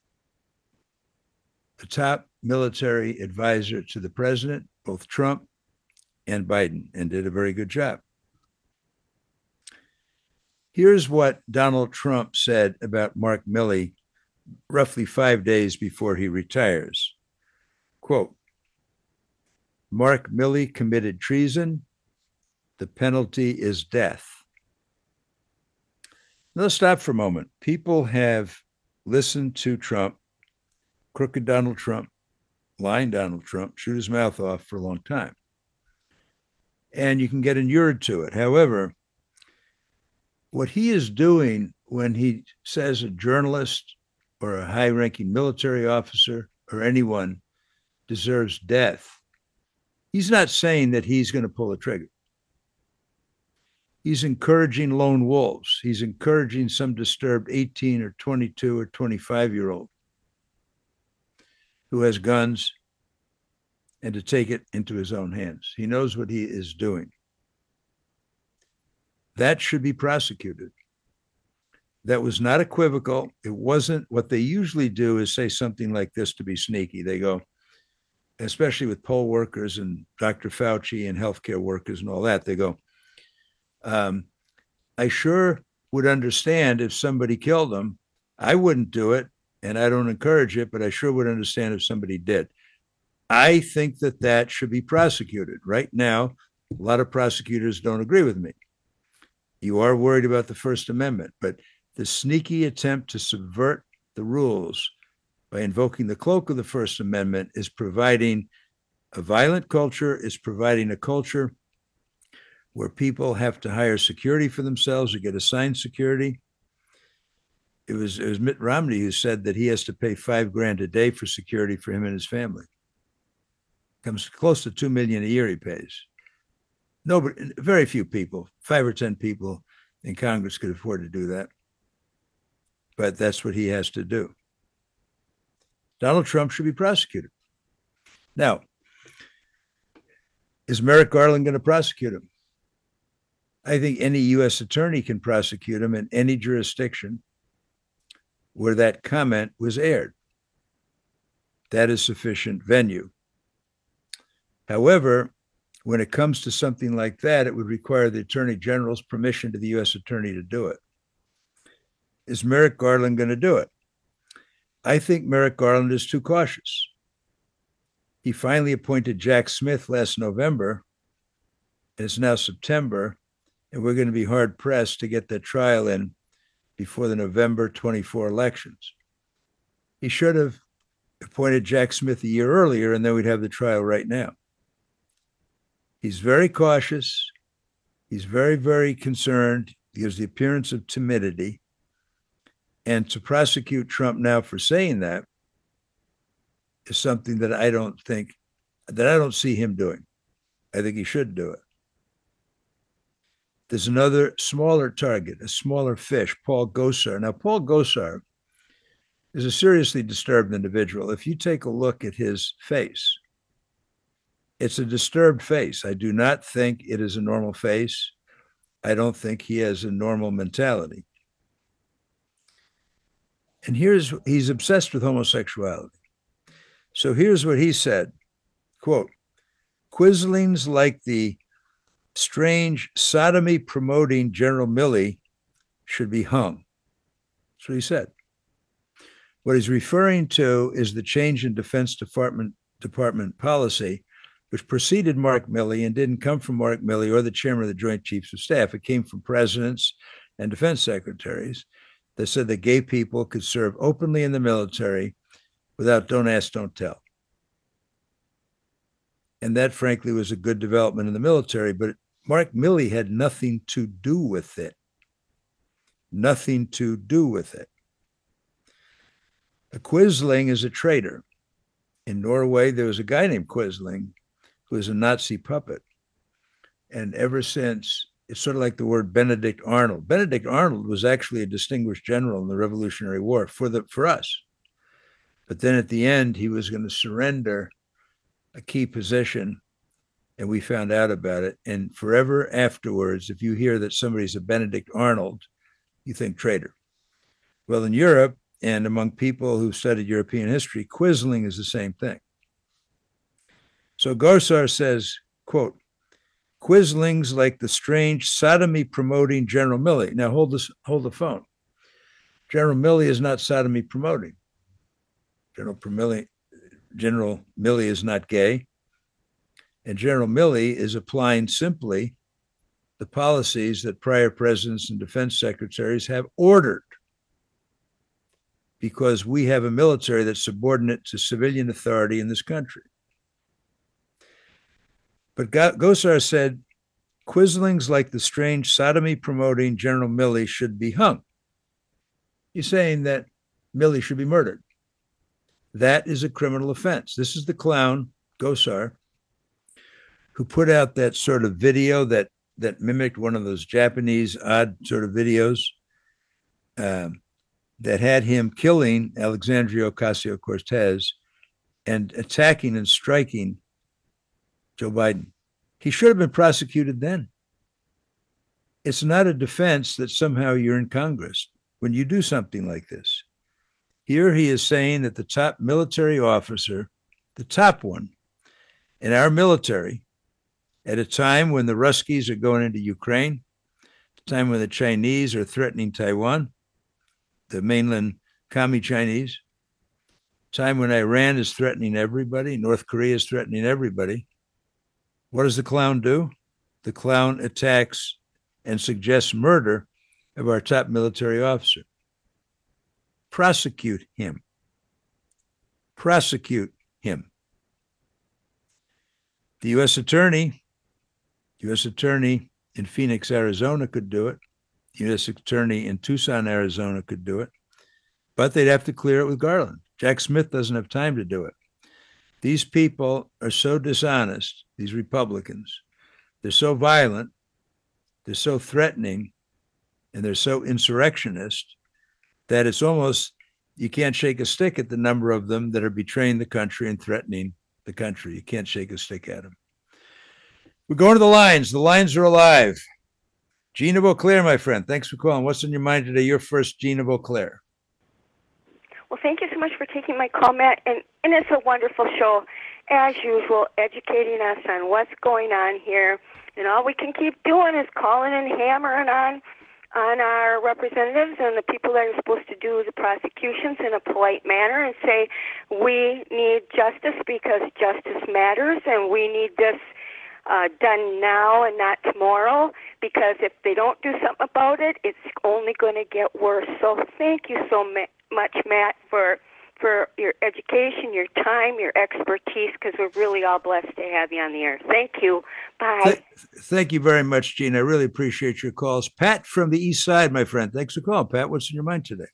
the top military advisor to the president, both Trump and Biden, and did a very good job. Here's what Donald Trump said about Mark Milley roughly five days before he retires. Quote, Mark Milley committed treason. The penalty is death. Now, let's stop for a moment. People have listened to Trump, crooked Donald Trump, lying Donald Trump, shoot his mouth off for a long time. And you can get inured to it. However, what he is doing when he says a journalist or a high-ranking military officer or anyone deserves death, he's not saying that he's going to pull a trigger. He's encouraging lone wolves. He's encouraging some disturbed eighteen or twenty-two or twenty-five-year-old who has guns and to take it into his own hands. He knows what he is doing. That should be prosecuted. That was not equivocal. It wasn't. What they usually do is say something like this to be sneaky. They go, especially with poll workers and Doctor Fauci and healthcare workers and all that, they go, um, I sure would understand if somebody killed them. I wouldn't do it, and I don't encourage it, but I sure would understand if somebody did. I think that that should be prosecuted. Right now, a lot of prosecutors don't agree with me. You are worried about the First Amendment, but the sneaky attempt to subvert the rules by invoking the cloak of the First Amendment is providing a violent culture, is providing a culture where people have to hire security for themselves or get assigned security. It was, it was Mitt Romney who said that he has to pay five grand a day for security for him and his family. Comes close to two million a year he pays. Nobody, very few people, five or ten people in Congress could afford to do that. But that's what he has to do. Donald Trump should be prosecuted. Now, is Merrick Garland going to prosecute him? I think any U S attorney can prosecute him in any jurisdiction where that comment was aired. That is sufficient venue. However, when it comes to something like that, it would require the Attorney General's permission to the U S attorney to do it. Is Merrick Garland going to do it? I think Merrick Garland is too cautious. He finally appointed Jack Smith last November, and it's now September, and we're going to be hard-pressed to get that trial in before the November twenty-four elections. He should have appointed Jack Smith a year earlier, and then we'd have the trial right now. He's very cautious. He's very, very concerned. He gives the appearance of timidity. And to prosecute Trump now for saying that is something that I don't think, that I don't see him doing. I think he should do it. There's another smaller target, a smaller fish, Paul Gosar. Now, Paul Gosar is a seriously disturbed individual. If you take a look at his face, it's a disturbed face. I do not think it is a normal face. I don't think he has a normal mentality. And here's, he's obsessed with homosexuality. So here's what he said, quote, Quislings like the strange sodomy promoting General Milley should be hung. That's what he said. What he's referring to is the change in Defense Department, Department policy, which preceded Mark Milley and didn't come from Mark Milley or the chairman of the Joint Chiefs of Staff. It came from presidents and defense secretaries that said that gay people could serve openly in the military without don't ask, don't tell. And that, frankly, was a good development in the military, but Mark Milley had nothing to do with it. Nothing to do with it. A Quisling is a traitor. In Norway, there was a guy named Quisling who was a Nazi puppet. And ever since It's sort of like the word Benedict Arnold. Benedict Arnold was actually a distinguished general in the Revolutionary War for the for us. But then at the end, he was going to surrender a key position, and we found out about it. And forever afterwards, if you hear that somebody's a Benedict Arnold, you think traitor. Well, in Europe and among people who studied European history, Quisling is the same thing. So Gosar says, quote, Quisling's like the strange sodomy promoting General Milley. Now hold this, hold the phone. General Milley is not sodomy promoting. General Milley, General Milley is not gay. And General Milley is applying simply the policies that prior presidents and defense secretaries have ordered, because we have a military that's subordinate to civilian authority in this country. But Gosar said, Quisling's like the strange sodomy promoting General Milley should be hung. He's saying that Milley should be murdered. That is a criminal offense. This is the clown, Gosar, who put out that sort of video that, that mimicked one of those Japanese odd sort of videos um, that had him killing Alexandria Ocasio-Cortez and attacking and striking Joe Biden. He should have been prosecuted then. It's not a defense that somehow you're in Congress when you do something like this. Here he is saying that the top military officer, the top one in our military, at a time when the Ruskies are going into Ukraine, a time when the Chinese are threatening Taiwan, the mainland commie Chinese, time when Iran is threatening everybody, North Korea is threatening everybody. What does the clown do? The clown attacks and suggests murder of our top military officer. Prosecute him. Prosecute him. The U S attorney, U S attorney in Phoenix, Arizona could do it. The U S attorney in Tucson, Arizona could do it. But they'd have to clear it with Garland. Jack Smith doesn't have time to do it. These people are so dishonest, these Republicans. They're so violent, they're so threatening, and they're so insurrectionist that it's almost, you can't shake a stick at the number of them that are betraying the country and threatening the country. You can't shake a stick at them. We're going to the lines. The lines are alive. Gina Beauclair, my friend, thanks for calling. What's on your mind today? You're first, Gina Beauclair. Well, thank you so much for taking my call, Matt. And, and it's a wonderful show, as usual, educating us on what's going on here. And all we can keep doing is calling and hammering on on our representatives and the people that are supposed to do the prosecutions in a polite manner and say, we need justice because justice matters, and we need this uh, done now and not tomorrow, because if they don't do something about it, it's only going to get worse. So thank you so ma- much, Matt, for for your education, your time, your expertise, because we're really all blessed to have you on the air. Thank you. Bye. Th- thank you very much, Gina. I really appreciate your calls. Pat from the East Side, my friend. Thanks for calling, Pat. What's in your mind today?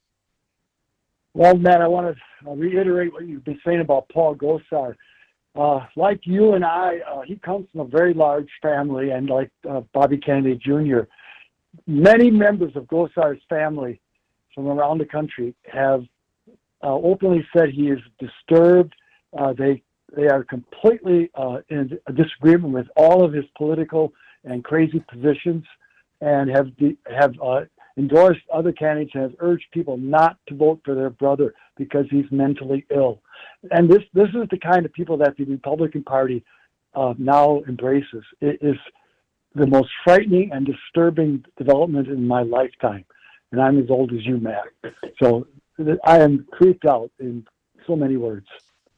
Well, Matt, I want to reiterate what you've been saying about Paul Gosar. Uh, like you and I, uh, he comes from a very large family, and like uh, Bobby Kennedy Junior, many members of Gosar's family from around the country have uh, openly said he is disturbed. Uh, they they are completely uh, in disagreement with all of his political and crazy positions, and have de- have uh, endorsed other candidates and has urged people not to vote for their brother because he's mentally ill. And this this is the kind of people that the Republican Party uh, now embraces. It is the most frightening and disturbing development in my lifetime. And I'm as old as you, Matt. So I am creeped out in so many words.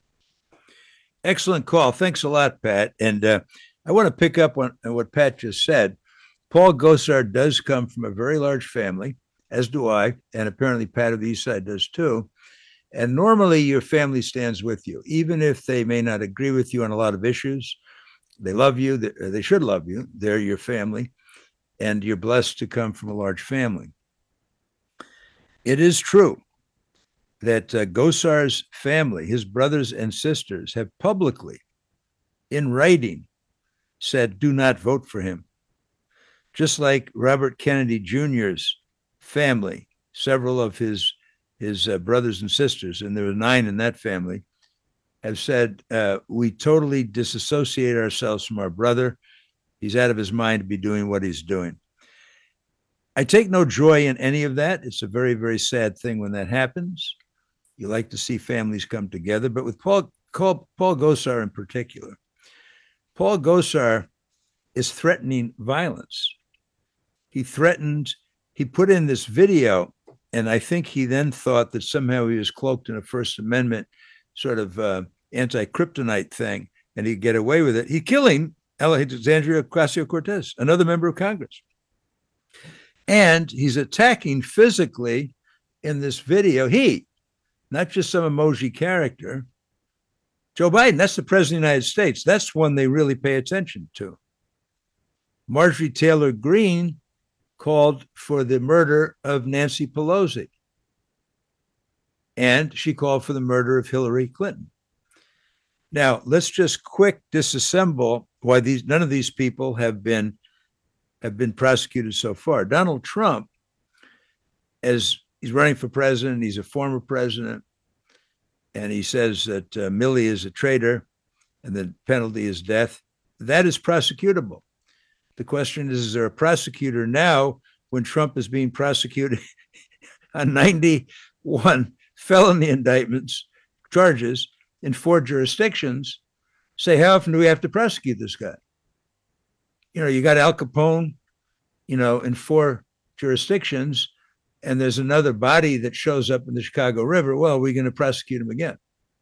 Excellent call. Thanks a lot, Pat. And uh, I want to pick up on, on what Pat just said. Paul Gosar does come from a very large family, as do I, and apparently Pat of the East Side does too. And normally your family stands with you, even if they may not agree with you on a lot of issues. They love you. They, they should love you. They're your family, and you're blessed to come from a large family. It is true that uh, Gosar's family, his brothers and sisters, have publicly, in writing, said, do not vote for him. just like Robert Kennedy Junior's family, several of his his uh, brothers and sisters, and there were nine in that family, have said, uh, we totally disassociate ourselves from our brother. He's out of his mind to be doing what he's doing. I take no joy in any of that. It's a very, very sad thing when that happens. You like to see families come together, but with Paul, Paul, Paul Gosar in particular, Paul Gosar is threatening violence. He threatened, he put in this video, and I think he then thought that somehow he was cloaked in a First Amendment sort of uh, anti-kryptonite thing, and he'd get away with it. He's killing Alexandria Ocasio-Cortez, another member of Congress. And he's attacking physically in this video. He, not just some emoji character, Joe Biden, that's the president of the United States. That's one they really pay attention to. Marjorie Taylor Greene called for the murder of Nancy Pelosi. And she called for the murder of Hillary Clinton. Now, let's just quick disassemble why these none of these people have been have been prosecuted so far. Donald Trump, as he's running for president, he's a former president, and he says that uh, Milley is a traitor and the penalty is death. That is prosecutable. The question is, is there a prosecutor now when Trump is being prosecuted on ninety-one felony indictments, charges in four jurisdictions? Say, how often do we have to prosecute this guy? You know, you got Al Capone, you know, in four jurisdictions, and there's another body that shows up in the Chicago River. Well, are we going to prosecute him again?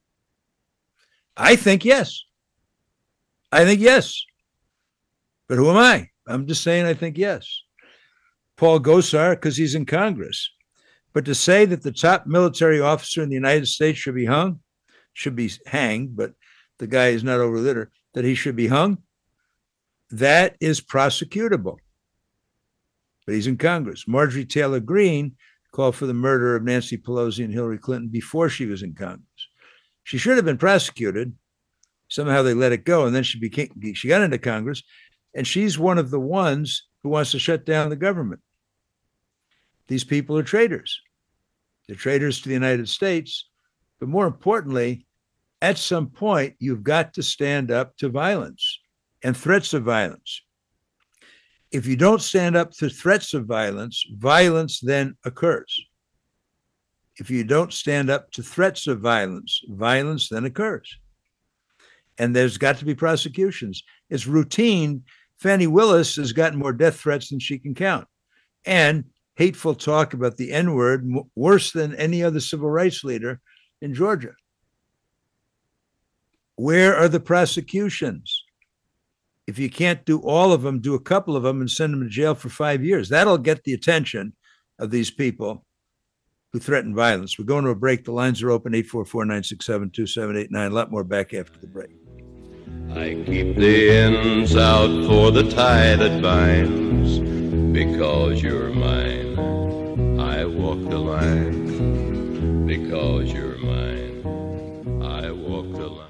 I think yes. I think yes. But who am I? I'm just saying I think yes. Paul Gosar, because he's in Congress. But to say that the top military officer in the United States should be hung, should be hanged, but the guy is not over litter, that he should be hung, that is prosecutable. But he's in Congress. Marjorie Taylor Greene called for the murder of Nancy Pelosi and Hillary Clinton before she was in Congress. She should have been prosecuted. Somehow they let it go, and then she became she got into Congress, and she's one of the ones who wants to shut down the government. These people are traitors. They're traitors to the United States. But more importantly, at some point, you've got to stand up to violence and threats of violence. If you don't stand up to threats of violence, violence then occurs. If you don't stand up to threats of violence, violence then occurs. And there's got to be prosecutions. It's routine. Fannie Willis has gotten more death threats than she can count. And hateful talk about the N-word, m- worse than any other civil rights leader in Georgia. Where are the prosecutions? If you can't do all of them, do a couple of them and send them to jail for five years. That'll get the attention of these people who threaten violence. We're going to a break. The lines are open, eight four four, nine six seven, two seven eight nine. A lot more back after the break. I keep the ends out for the tie that binds. Because you're mine, I walk the line. Because you're mine, I walk the line.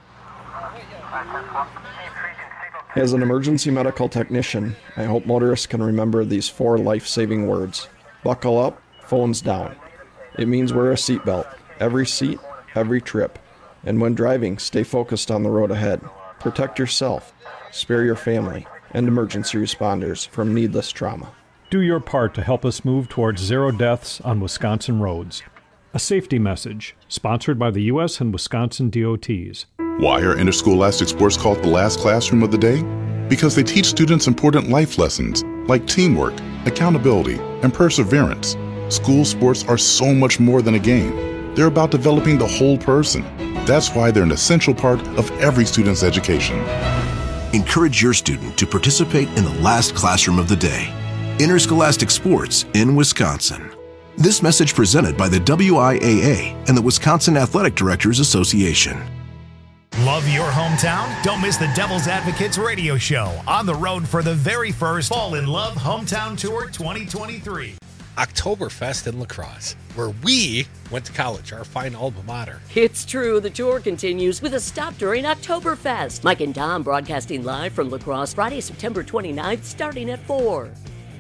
As an emergency medical technician, I hope motorists can remember these four life-saving words. Buckle up, phones down. It means wear a seatbelt, every seat, every trip. And when driving, stay focused on the road ahead. Protect yourself, spare your family, and emergency responders from needless trauma. Do your part to help us move towards zero deaths on Wisconsin roads. A safety message, sponsored by the U S and Wisconsin D O Ts. Why are interscholastic sports called the last classroom of the day? Because they teach students important life lessons like teamwork, accountability, and perseverance. School sports are so much more than a game. They're about developing the whole person. That's why they're an essential part of every student's education. Encourage your student to participate in the last classroom of the day. Interscholastic sports in Wisconsin. This message presented by the W I A A and the Wisconsin Athletic Directors Association. Love your hometown? Don't miss the Devil's Advocates radio show on the road for the very first Fall in Love Hometown Tour twenty twenty-three. Oktoberfest in La Crosse, where we went to college, our fine alma mater. It's true. The tour continues with a stop during Oktoberfest. Mike and Tom broadcasting live from La Crosse Friday, September twenty-ninth, starting at four.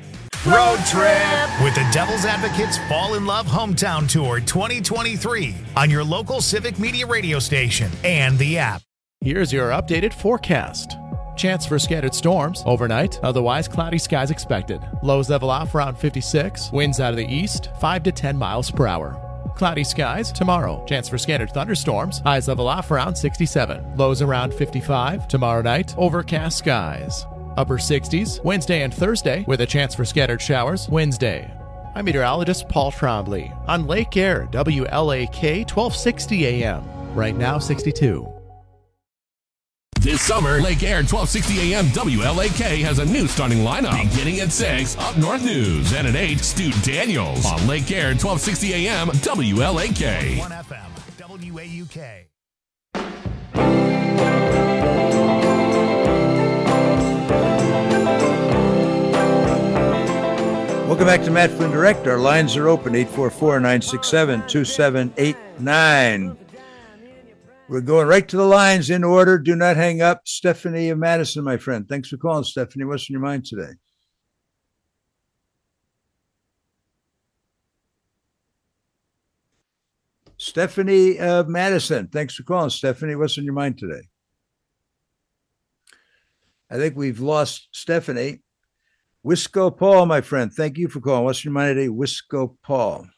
Road Trip with the Devil's Advocates Fall in Love Hometown Tour twenty twenty-three on your local Civic Media radio station and the app. Here's your updated forecast. Chance for scattered storms overnight, otherwise cloudy skies expected. Lows level off around fifty-six, winds out of the east, five to ten miles per hour. Cloudy skies tomorrow. Chance for scattered thunderstorms. Highs level off around sixty-seven. Lows around fifty-five. Tomorrow night, overcast skies. Upper sixties Wednesday and Thursday with a chance for scattered showers Wednesday. I'm meteorologist Paul Trombley on Lake Air, W L A K twelve sixty A M. Right now, sixty-two. This summer, Lake Air twelve sixty A M W L A K has a new starting lineup. Beginning at six, Up North News, and at eight, Stu Daniels on Lake Air twelve sixty A M W L A K. one F M, W A U K. Welcome back to Matt Flynn Direct. Our lines are open, eight four four, nine six seven, two seven eight nine. We're going right to the lines in order. Do not hang up. Stephanie of Madison, my friend. Thanks for calling, Stephanie. What's in your mind today? Stephanie of Madison. Thanks for calling, Stephanie. What's in your mind today? I think we've lost Stephanie. Wisco Paul, my friend. Thank you for calling. What's in your mind today? Wisco Paul.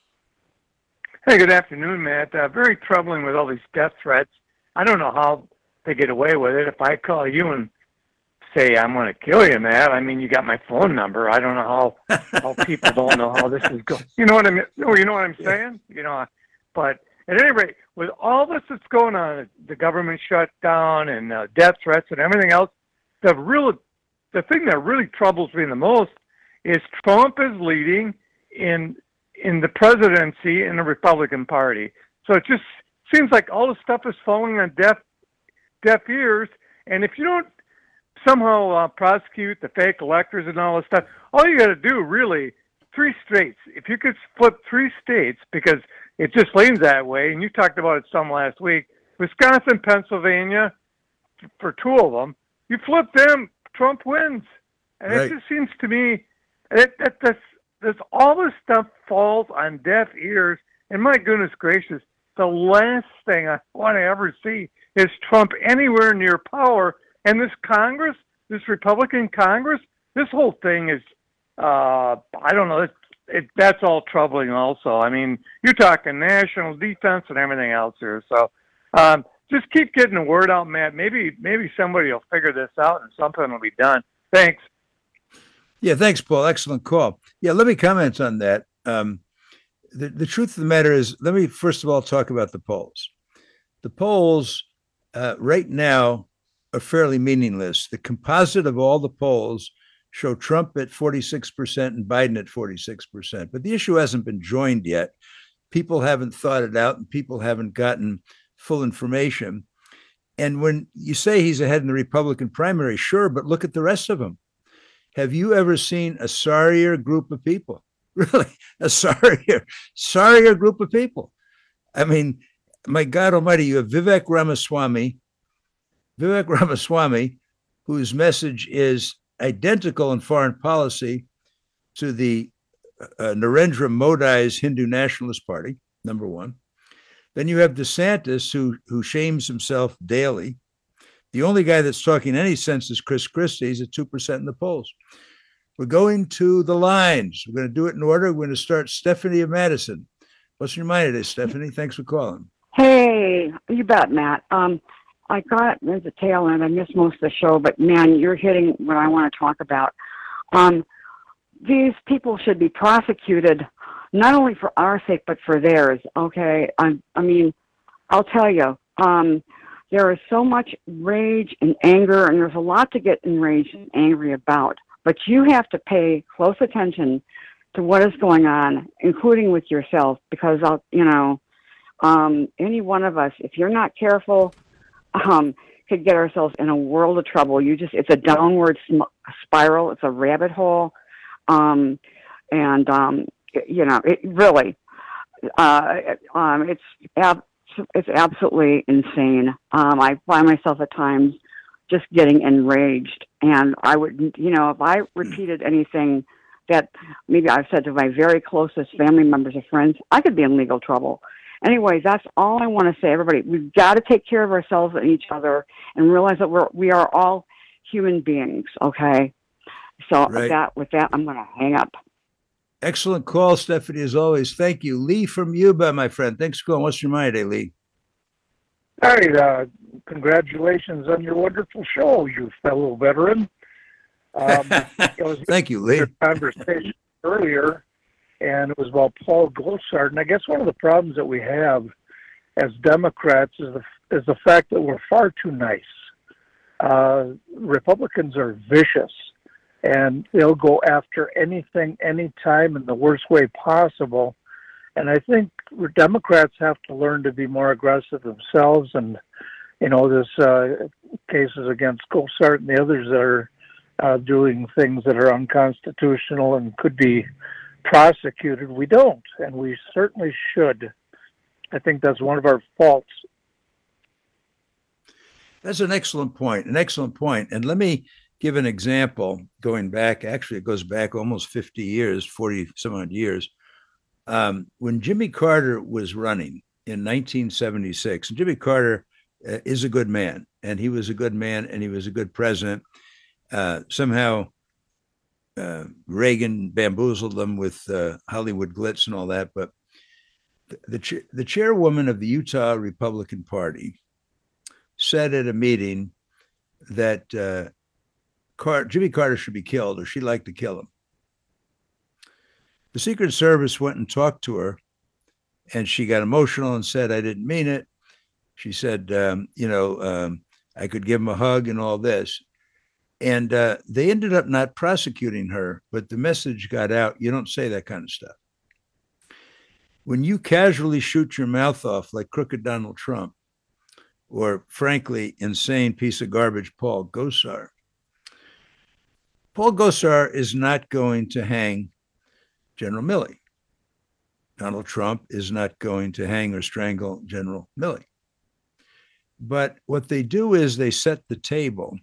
Hey, good afternoon, Matt. Uh, very troubling with all these death threats. I don't know how they get away with it. If I call you and say, I'm going to kill you, Matt, I mean, you got my phone number. I don't know how, how people don't know how this is going. You know what I mean? You know what I'm saying? You know, but at any rate, with all this that's going on, the government shutdown and uh, death threats and everything else, the real, the thing that really troubles me the most is Trump is leading in in the presidency in the Republican Party. So it just seems like all the stuff is falling on deaf, deaf ears. And if you don't somehow uh, prosecute the fake electors and all this stuff, all you got to do really, three states, if you could flip three states, because it just leans that way, and you talked about it some last week, Wisconsin, Pennsylvania, for two of them, you flip them, Trump wins. And right. It just seems to me that, that that's, This, all this stuff falls on deaf ears, and my goodness gracious, the last thing I want to ever see is Trump anywhere near power. And this Congress, this Republican Congress, this whole thing is, uh, I don't know, it, it, that's all troubling also. I mean, you're talking national defense and everything else here. So um, just keep getting the word out, Matt. Maybe, maybe somebody will figure this out and something will be done. Thanks. Yeah, thanks, Paul. Excellent call. Yeah, let me comment on that. Um, the, the truth of the matter is, let me first of all talk about the polls. The polls uh, right now are fairly meaningless. The composite of all the polls show Trump at forty-six percent and Biden at forty-six percent. But the issue hasn't been joined yet. People haven't thought it out, and people haven't gotten full information. And when you say he's ahead in the Republican primary, sure, but look at the rest of them. Have you ever seen a sorrier group of people? Really, a sorrier, sorrier group of people. I mean, my God Almighty, you have Vivek Ramaswamy, Vivek Ramaswamy, whose message is identical in foreign policy to the uh, Narendra Modi's Hindu Nationalist Party, number one. Then you have DeSantis, who who shames himself daily. The only guy that's talking any sense is Chris Christie. He's at two percent in the polls. We're going to the lines. We're going to do it in order. We're going to start Stephanie of Madison. What's your mind today, Stephanie? Thanks for calling. Hey, you bet, Matt. Um, I got at the tail end. I missed most of the show, but man, you're hitting what I want to talk about. Um, these people should be prosecuted, not only for our sake, but for theirs. Okay. I, I mean, I'll tell you, um, there is so much rage and anger, and there's a lot to get enraged and angry about. But you have to pay close attention to what is going on, including with yourself, because, I'll, you know, um, any one of us, if you're not careful, um, could get ourselves in a world of trouble. You just, it's a downward sm- spiral. It's a rabbit hole. Um, and, um, you know, it really, uh, um, it's, ab- it's absolutely insane. Um, I find myself at times just getting enraged. And I would, you know, if I repeated anything that maybe I've said to my very closest family members or friends, I could be in legal trouble. Anyways, that's all I want to say, everybody. We've got to take care of ourselves and each other and realize that we're, we are all human beings, okay? So Right. with that, with that, I'm going to hang up. Excellent call, Stephanie, as always. Thank you. Lee from Yuba, my friend. Thanks for calling. What's your mind, eh, Lee? Hi, uh, congratulations on your wonderful show, you fellow veteran. Um, it was Thank you, Lee. a conversation earlier, and it was about Paul Gosar. And I guess one of the problems that we have as Democrats is the, is the fact that we're far too nice. Uh, Republicans are vicious, and they'll go after anything, anytime, in the worst way possible. And I think Democrats have to learn to be more aggressive themselves. And, you know, this uh, cases against Gosar and the others that are uh, doing things that are unconstitutional and could be prosecuted. We don't, and we certainly should. I think that's one of our faults. That's an excellent point, an excellent point. And let me give an example going back. Actually, it goes back almost fifty years, forty some odd years. Um, when Jimmy Carter was running in nineteen seventy-six, and Jimmy Carter uh, is a good man, and he was a good man, and he was a good president. Uh, somehow, uh, Reagan bamboozled them with uh, Hollywood glitz and all that. But the, the, ch- the chairwoman of the Utah Republican Party said at a meeting that uh, Car- Jimmy Carter should be killed, or she'd like to kill him. The Secret Service went and talked to her, and she got emotional and said, I didn't mean it. She said, um, you know, um, I could give him a hug and all this. And uh, they ended up not prosecuting her, but the message got out. You don't say that kind of stuff. When you casually shoot your mouth off like crooked Donald Trump, or frankly, insane piece of garbage Paul Gosar, Paul Gosar is not going to hang General Milley. Donald Trump is not going to hang or strangle General Milley. But what they do is they set the table.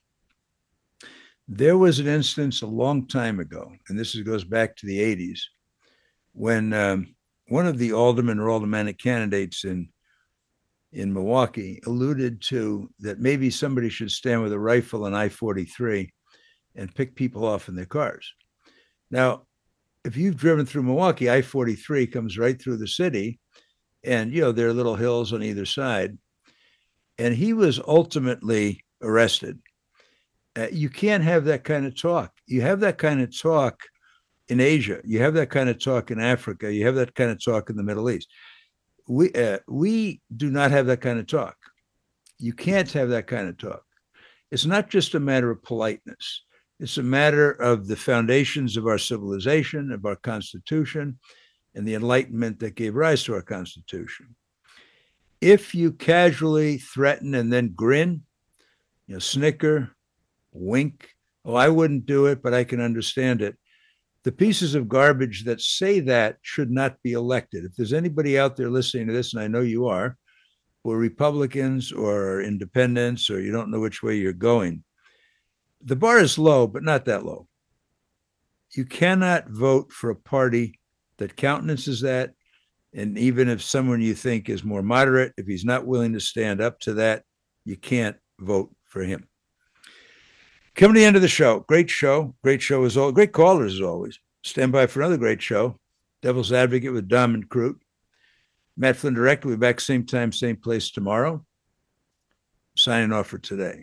There was an instance a long time ago, and this is, goes back to the eighties, when um, one of the aldermen or aldermanic candidates in, in Milwaukee alluded to that maybe somebody should stand with a rifle on I forty-three and pick people off in their cars. Now, if you've driven through Milwaukee, I forty-three comes right through the city, and, you know, there are little hills on either side. And he was ultimately arrested. Uh, you can't have that kind of talk. You have that kind of talk in Asia. You have that kind of talk in Africa. You have that kind of talk in the Middle East. We uh, we do not have that kind of talk. You can't have that kind of talk. It's not just a matter of politeness. It's a matter of the foundations of our civilization, of our Constitution, and the Enlightenment that gave rise to our Constitution. If you casually threaten and then grin, you know, snicker, wink, oh, I wouldn't do it, but I can understand it. The pieces of garbage that say that should not be elected. If there's anybody out there listening to this, and I know you are, who are Republicans or independents, or you don't know which way you're going, the bar is low, but not that low. You cannot vote for a party that countenances that. And even if someone you think is more moderate, if he's not willing to stand up to that, you can't vote for him. Coming to the end of the show. Great show. Great show as always. Great callers as always. Stand by for another great show. Devil's Advocate with Dom and Crute. Matt Flynn Direct will be back same time, same place tomorrow. Signing off for today.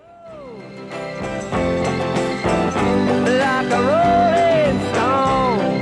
Like a rolling stone.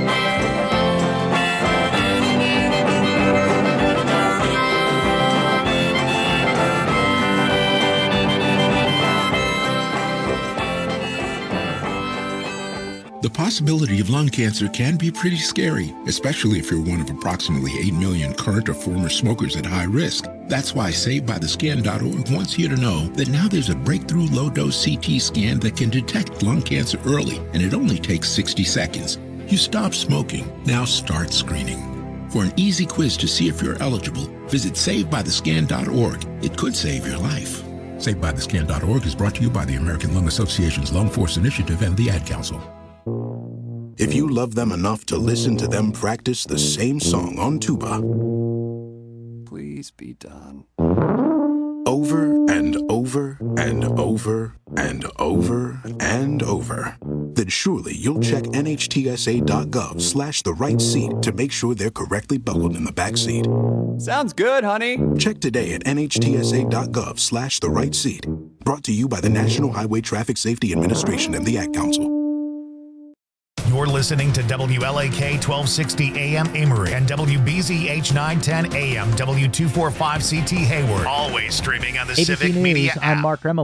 The possibility of lung cancer can be pretty scary, especially if you're one of approximately eight million current or former smokers at high risk. That's why Saved by the Scan dot org wants you to know that now there's a breakthrough low-dose C T scan that can detect lung cancer early, and it only takes sixty seconds. You stop smoking, now start screening. For an easy quiz to see if you're eligible, visit Saved by the Scan dot org. It could save your life. Saved by the Scan dot org is brought to you by the American Lung Association's Lung Force Initiative and the Ad Council. if you love them enough to listen to them practice the same song on tuba, please be done. Over and over and over and over and over, then surely you'll check nhtsa.gov slash the right seat to make sure they're correctly buckled in the back seat. Sounds good, honey. Check today at nhtsa.gov slash the right seat. Brought to you by the National Highway Traffic Safety Administration and the Ad Council. You're listening to W L A K twelve sixty A M Amory and W B Z H nine ten A M W two forty-five C T Hayward. Always streaming on the A B C Civic News, Media I'm app. Mark Remillard.